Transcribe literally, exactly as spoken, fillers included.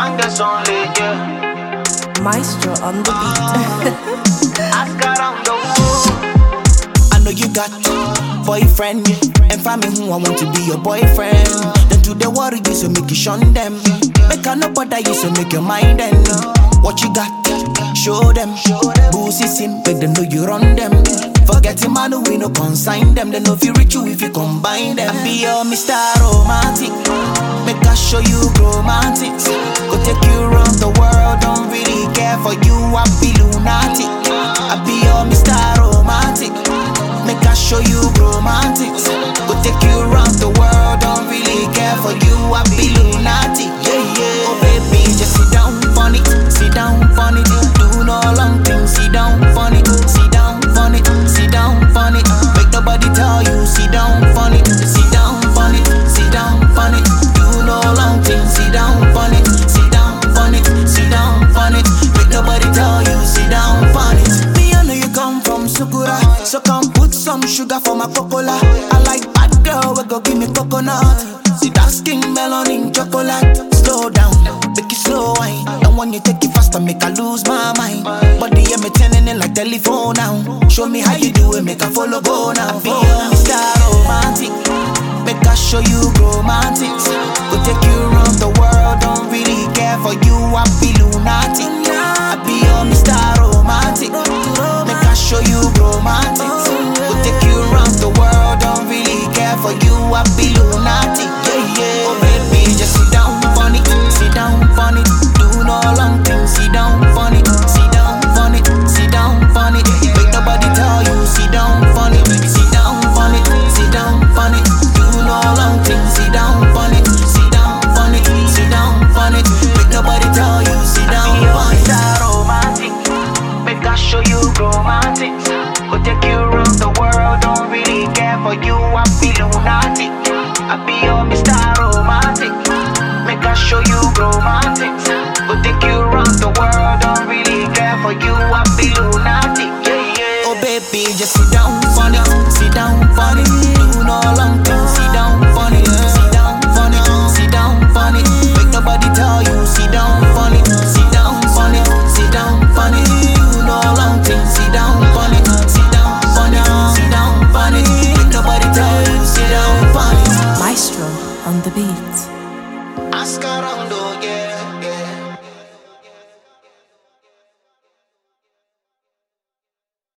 Bangers only, yeah. Maestro on the beat. Ask around the world. I know you got boyfriend and family who I want to be your boyfriend. Then to the world you so make you shun them. Make a no bother you so make your mind then. What you got, show them. Boosie sim, make them know you run them. Forget him, man, we no consign them. They know if you reach you if you combine them. I be your Mister Romantic. Make I show you romantics. Go take you around the world. Don't really care for you, I be lunatic. I be your Mister Romantic. Make I show you romantics. Go take you around the world. Don't really care for you, I be lunatic. Yeah, yeah. Oh baby, just sit down on it. Sit down on it. Do no long things. Sit down on it. Sit down on it. Sit down on it. Make nobody tell you. Sit down on it. Sit down on it. Sit down on it. Do no long things. Sit down on it. Sit down on it. Sit down on it. Make nobody tell you. Sit down on it. Me, I know you come from Sukura, so come put some sugar for my cocola. I like bad girl, we go give me coconut. See that skin melon in chocolate. Slow down, make it slow wine. And when you take it faster, make I lose my mind. Body yeah, me turning it like telephone now. Show me how you do it, make I follow go now. Be a Mister Romantic, make I show you romantic.